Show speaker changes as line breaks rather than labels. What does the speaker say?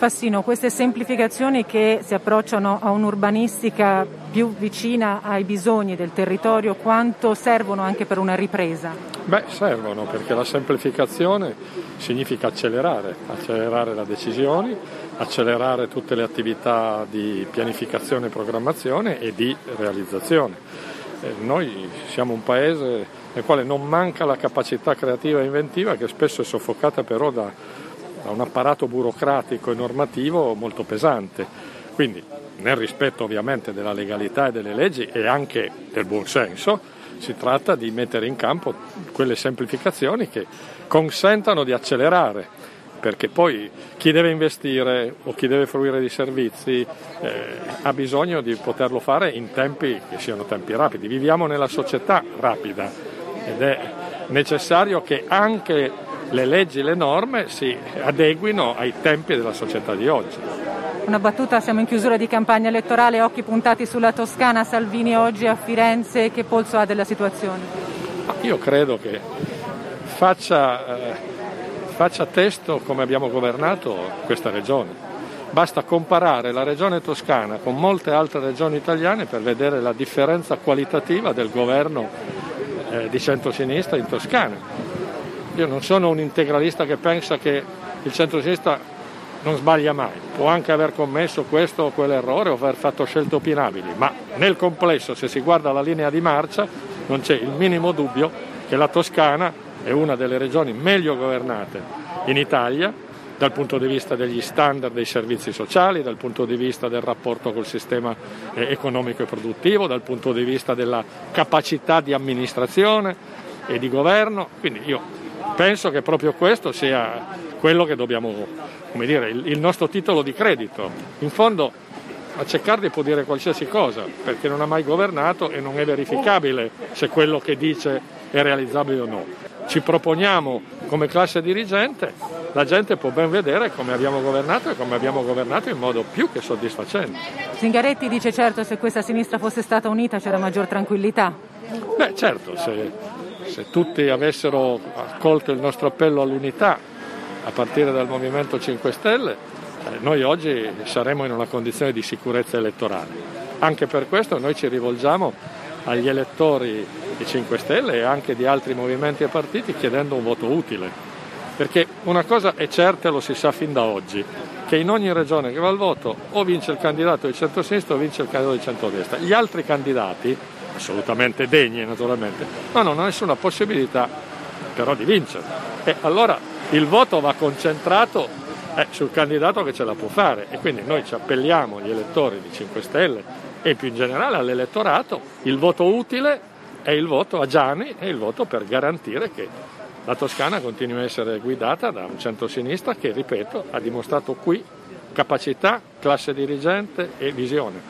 Fassino, queste semplificazioni che si approcciano a un'urbanistica più vicina ai bisogni del territorio, quanto servono anche per una ripresa?
Servono, perché la semplificazione significa accelerare le decisioni, accelerare tutte le attività di pianificazione e programmazione e di realizzazione. Noi siamo un paese nel quale non manca la capacità creativa e inventiva, che spesso è soffocata però da un apparato burocratico e normativo molto pesante. Quindi, nel rispetto ovviamente della legalità e delle leggi e anche del buon senso, si tratta di mettere in campo quelle semplificazioni che consentano di accelerare, perché poi chi deve investire o chi deve fruire di servizi ha bisogno di poterlo fare in tempi che siano tempi rapidi. Viviamo nella società rapida ed è necessario che anche le leggi e le norme si adeguino ai tempi della società di oggi.
Una battuta, siamo in chiusura di campagna elettorale, occhi puntati sulla Toscana. Salvini oggi a Firenze, che polso ha della situazione?
Io credo che faccia testo come abbiamo governato questa regione. Basta comparare la regione toscana con molte altre regioni italiane per vedere la differenza qualitativa del governo di centrosinistra in Toscana. Io non sono un integralista che pensa che il centrosinistra non sbaglia mai, può anche aver commesso questo o quell'errore o aver fatto scelte opinabili, ma nel complesso, se si guarda la linea di marcia, non c'è il minimo dubbio che la Toscana è una delle regioni meglio governate in Italia dal punto di vista degli standard dei servizi sociali, dal punto di vista del rapporto col sistema economico e produttivo, dal punto di vista della capacità di amministrazione e di governo. Quindi io penso che proprio questo sia quello che dobbiamo, il nostro titolo di credito. In fondo Accecardi può dire qualsiasi cosa, perché non ha mai governato e non è verificabile se quello che dice è realizzabile o no. Ci proponiamo come classe dirigente, la gente può ben vedere come abbiamo governato e come abbiamo governato in modo più che soddisfacente.
Zingaretti dice certo, se questa sinistra fosse stata unita c'era maggior tranquillità.
Certo, se tutti avessero accolto il nostro appello all'unità a partire dal Movimento 5 Stelle, noi oggi saremmo in una condizione di sicurezza elettorale. Anche per questo noi ci rivolgiamo agli elettori di 5 Stelle e anche di altri movimenti e partiti chiedendo un voto utile. Perché una cosa è certa e lo si sa fin da oggi, che in ogni regione che va al voto o vince il candidato di centrosinistra o vince il candidato di centrodestra. Gli altri candidati, assolutamente degni naturalmente, non hanno nessuna possibilità però di vincere. E allora il voto va concentrato sul candidato che ce la può fare, e quindi noi ci appelliamo agli elettori di 5 Stelle e più in generale all'elettorato. Il voto utile è il voto a Gianni, è il voto per garantire che la Toscana continui a essere guidata da un centrosinistra che, ripeto, ha dimostrato qui capacità, classe dirigente e visione.